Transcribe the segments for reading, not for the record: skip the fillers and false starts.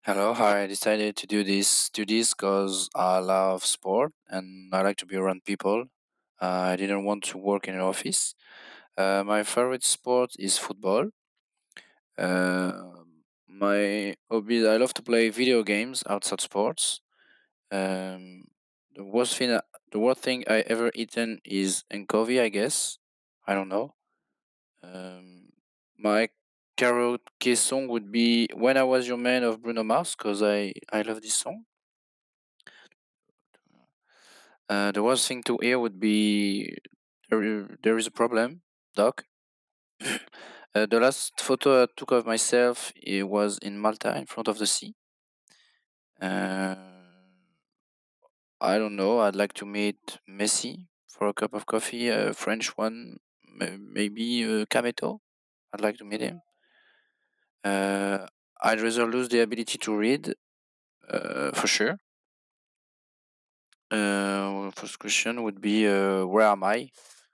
Hello, hi. I decided to do this because I love sport and I like to be around people. I didn't want to work in an office. My favorite sport is football. My hobbies, I love to play video games outside sports. Um, the worst thing, the worst thing I ever eaten is anchovy. I guess I don't know. Um, my karaoke song would be "When I Was Your Man" of Bruno Mars because I love this song. The worst thing to hear would be there is a problem, doc. The last photo I took of myself it was in Malta in front of the sea. Uh, I don't know. I'd like to meet Messi for a cup of coffee, a French one, maybe Kameto. I'd like to meet him. Uh, I'd rather lose the ability to read, for sure. First question would be where am I?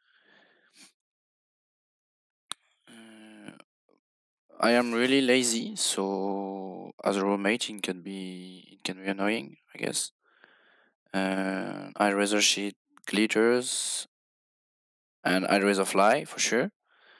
Uh, I am really lazy, so as a roommate, it can be annoying, I guess. I'd rather sheet glitters, and I'd rather fly for sure.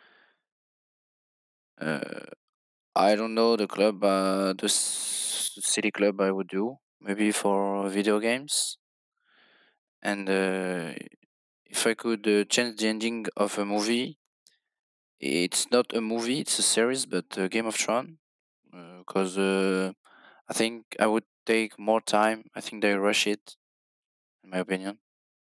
Uh, I don't know the club, city club I would do maybe for video games, and if I could change the ending of a movie, it's not a movie, it's a series, but Game of Thrones, because I think I would take more time. I think they rush it, in my opinion.